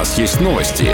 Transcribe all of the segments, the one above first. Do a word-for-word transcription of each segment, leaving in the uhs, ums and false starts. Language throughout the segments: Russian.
нас есть новости.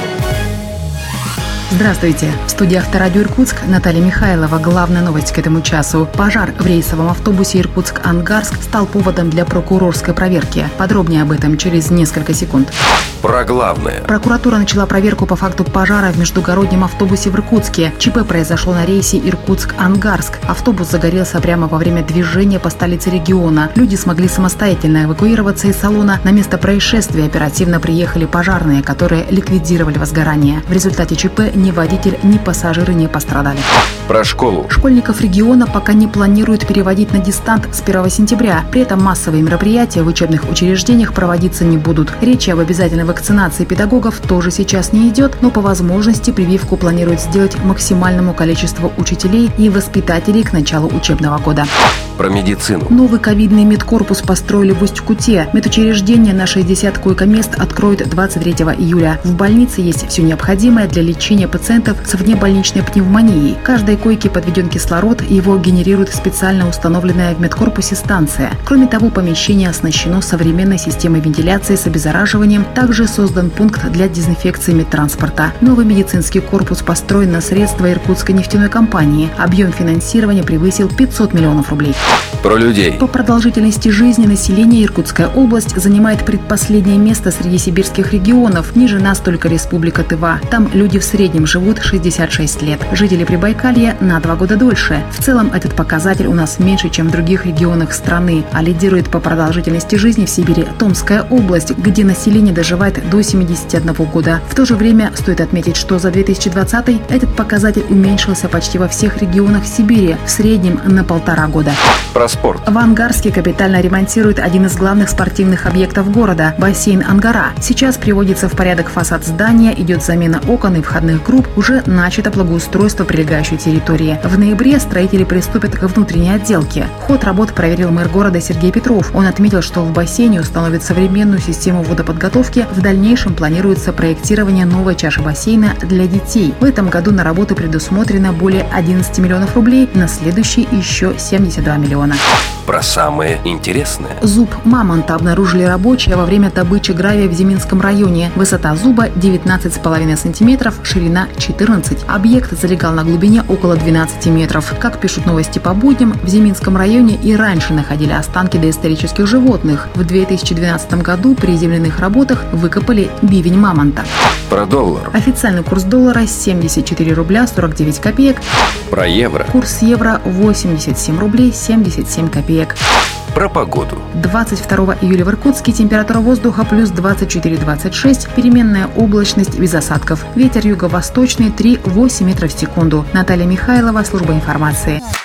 Здравствуйте. В студии Авторадио Иркутск Наталья Михайлова. Главная новость к этому часу. Пожар в рейсовом автобусе Иркутск-Ангарск стал поводом для прокурорской проверки. Подробнее об этом через несколько секунд. Про главное. Прокуратура начала проверку по факту пожара в междугороднем автобусе в Иркутске. ЧП произошло на рейсе Иркутск-Ангарск. Автобус загорелся прямо во время движения по столице региона. Люди смогли самостоятельно эвакуироваться из салона. На место происшествия оперативно приехали пожарные, которые ликвидировали возгорание. В результате ЧП ни водитель, ни пассажиры не пострадали. Про школу. Школьников региона пока не планируют переводить на дистант с первого сентября. При этом массовые мероприятия в учебных учреждениях проводиться не будут. Речи об обязательной вакцинации педагогов тоже сейчас не идет, но по возможности прививку планируют сделать максимальному количеству учителей и воспитателей к началу учебного года. Про медицину. Новый ковидный медкорпус построили в Усть-Куте. Медучреждение на шестьдесят койко-мест откроют двадцать третьего июля. В больнице есть все необходимое для лечения пациентов с внебольничной пневмонией. К каждой койке подведен кислород, его генерирует специально установленная в медкорпусе станция. Кроме того, помещение оснащено современной системой вентиляции с обеззараживанием. Также создан пункт для дезинфекции медтранспорта. Новый медицинский корпус построен на средства Иркутской нефтяной компании. Объем финансирования превысил пятьсот миллионов рублей. Про людей. По продолжительности жизни населения Иркутская область занимает предпоследнее место среди сибирских регионов. Ниже нас только Республика Тыва. Там люди в среднем живут шестьдесят шесть лет. Жители Прибайкалья на два года дольше. В целом этот показатель у нас меньше, чем в других регионах страны. А лидирует по продолжительности жизни в Сибири Томская область, где население доживает до семидесяти одного года. В то же время стоит отметить, что за две тысячи двадцатый этот показатель уменьшился почти во всех регионах Сибири, в среднем на полтора года. Про спорт. В Ангарске капитально ремонтируют один из главных спортивных объектов города – бассейн «Ангара». Сейчас приводится в порядок фасад здания, идет замена окон и входных групп, уже начато благоустройство прилегающей территории. В ноябре строители приступят к внутренней отделке. Ход работ проверил мэр города Сергей Петров. Он отметил, что в бассейне установят современную систему водоподготовки. В дальнейшем планируется проектирование новой чаши бассейна для детей. В этом году на работы предусмотрено более одиннадцати миллионов рублей, на следующий еще семьдесят два миллиона. Про самое интересное. Зуб мамонта обнаружили рабочие во время добычи гравия в Зиминском районе. Высота зуба девятнадцать с половиной сантиметров, ширина четырнадцать. Объект залегал на глубине около двенадцати метров. Как пишут новости по будням, в Зиминском районе и раньше находили останки доисторических животных. В две тысячи двенадцатом году при земляных работах выкопали бивень мамонта. Про доллар. Официальный курс доллара семьдесят четыре рубля сорок девять копеек. Про евро. Курс евро восемьдесят семь рублей семьдесят семь копеек. Про погоду. двадцать второго июля в Иркутске температура воздуха плюс двадцать четыре - двадцать шесть, переменная облачность без осадков. Ветер юго-восточный три - восемь метров в секунду. Наталья Михайлова, служба информации.